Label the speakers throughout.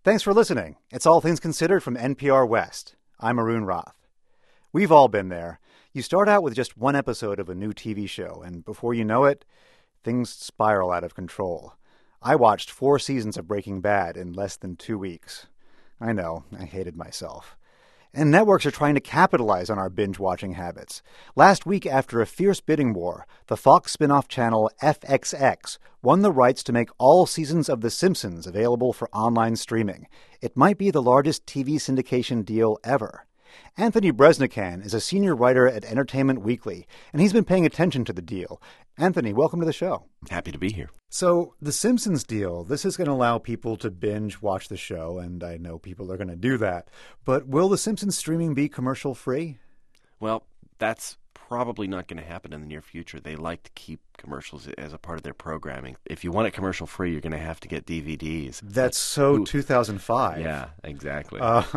Speaker 1: Thanks for listening. It's All Things Considered from NPR West. I'm Arun Roth. We've all been there. You start out with just one episode of a new TV show, and before you know it, things spiral out of control. I watched 4 seasons of Breaking Bad in less than 2 weeks. I know, I hated myself. And networks are trying to capitalize on our binge-watching habits. Last week, after a fierce bidding war, the Fox spin-off channel FXX won the rights to make all seasons of The Simpsons available for online streaming. It might be the largest TV syndication deal ever. Anthony Breznican is a senior writer at Entertainment Weekly, and he's been paying attention to the deal. Anthony, welcome to the show.
Speaker 2: Happy to be here.
Speaker 1: So, the Simpsons deal, this is going to allow people to binge watch the show, and I know people are going to do that. But will the Simpsons streaming be commercial-free?
Speaker 2: Well, that's probably not going to happen in the near future. They like to keep commercials as a part of their programming. If you want it commercial-free, you're going to have to get DVDs.
Speaker 1: That's so 2005.
Speaker 2: Yeah, exactly.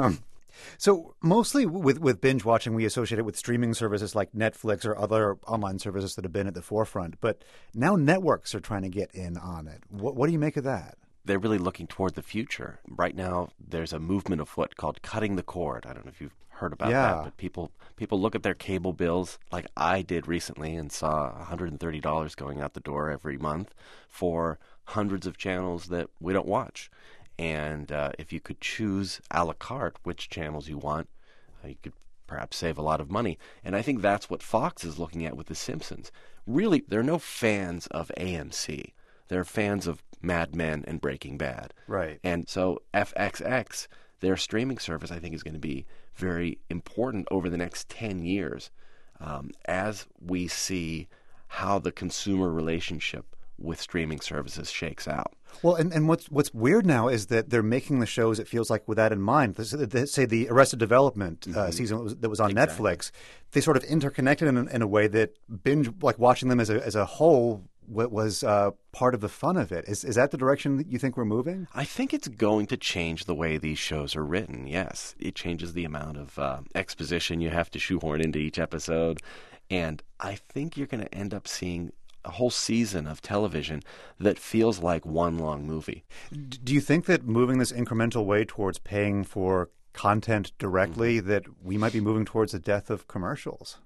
Speaker 1: So mostly with binge watching, we associate it with streaming services like Netflix or other online services that have been at the forefront. But now networks are trying to get in on it. What do you make of that?
Speaker 2: They're really looking toward the future. Right now, there's a movement afoot called cutting the cord. I don't know if you've heard about that, but people look at their cable bills like I did recently and saw $130 going out the door every month for hundreds of channels that we don't watch. And if you could choose a la carte which channels you want, you could perhaps save a lot of money. And I think that's what Fox is looking at with The Simpsons. Really, they're no fans of AMC. They're fans of Mad Men and Breaking Bad.
Speaker 1: Right.
Speaker 2: And so FXX, their streaming service, I think is going to be very important over the next 10 years as we see how the consumer relationship with streaming services shakes out.
Speaker 1: Well, and what's weird now is that they're making the shows, it feels like, with that in mind. Say the Arrested Development season that was on Netflix, they sort of interconnected in a way that binge, like watching them as a whole, was part of the fun of it. Is that the direction that you think we're moving?
Speaker 2: I think it's going to change the way these shows are written, yes. It changes the amount of exposition you have to shoehorn into each episode. And I think you're going to end up seeing a whole season of television that feels like one long movie.
Speaker 1: Do you think that moving this incremental way towards paying for content directly, that we might be moving towards the death of commercials?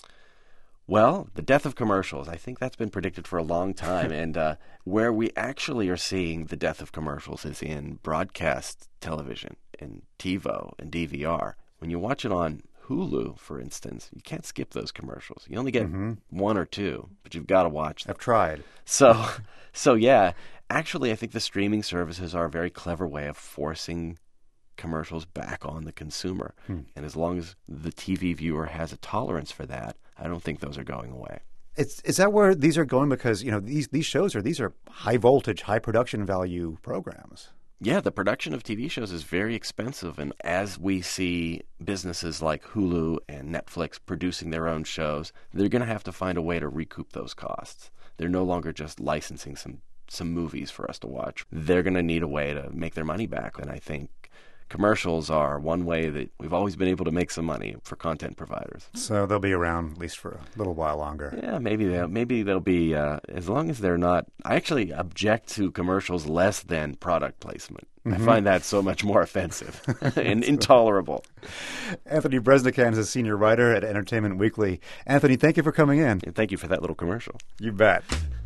Speaker 2: Well, the death of commercials, I think that's been predicted for a long time. And where we actually are seeing the death of commercials is in broadcast television, and TiVo, and DVR. When you watch it on Hulu, for instance, you can't skip those commercials. You only get 1 or 2, but you've got to watch them.
Speaker 1: I've tried.
Speaker 2: So yeah, actually I think the streaming services are a very clever way of forcing commercials back on the consumer. And as long as the TV viewer has a tolerance for that, I don't think those are going away.
Speaker 1: Is that where these are going? Because, you know, these shows are high voltage, high production value programs.
Speaker 2: Yeah, the production of TV shows is very expensive, and as we see businesses like Hulu and Netflix producing their own shows, they're going to have to find a way to recoup those costs. They're no longer just licensing some movies for us to watch. They're going to need a way to make their money back, and I think commercials are one way that we've always been able to make some money for content providers.
Speaker 1: So they'll be around at least for a little while longer.
Speaker 2: Yeah, maybe they'll be, as long as they're not. I actually object to commercials less than product placement. I find that so much more offensive and intolerable.
Speaker 1: Anthony Breznican is a senior writer at Entertainment Weekly. Anthony, thank you for coming in.
Speaker 2: And thank you for that little commercial.
Speaker 1: You bet.